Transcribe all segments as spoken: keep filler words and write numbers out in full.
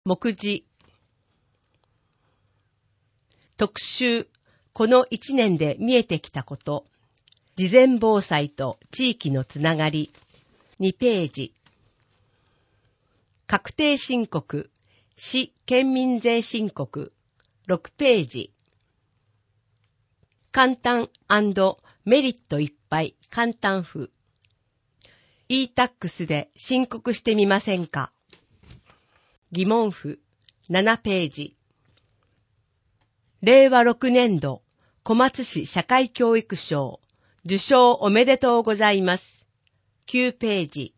目次特集、この一年で見えてきたこと、事前防災と地域のつながり、にページ。確定申告、市県民税申告、ろくページ。簡単&メリットいっぱい簡単譜。e-タックス で申告してみませんか？疑問符ななページ。れいわろくねんど小松市社会教育賞受賞おめでとうございます。きゅうページ。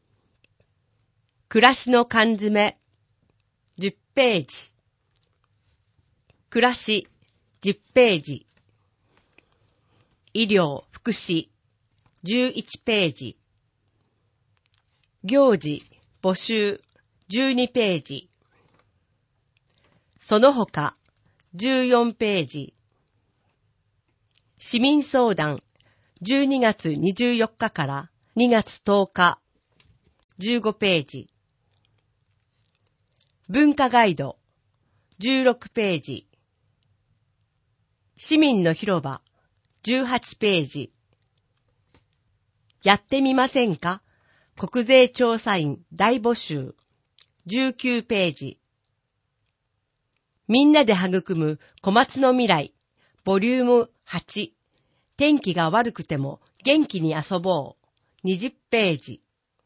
暮らしの缶詰じゅっページ。暮らしじゅっページ。医療福祉じゅういちページ。行事募集じゅうにページ。その他じゅうよんページ。市民相談じゅうにがつにじゅうよっかからにがつとおかじゅうごページ。文化ガイドじゅうろくページ。市民の広場じゅうはちページ。やってみませんか？国税調査員大募集じゅうきゅうページ。みんなで育む小松の未来ボリュームはち。天気が悪くても元気に遊ぼうにじゅっページ。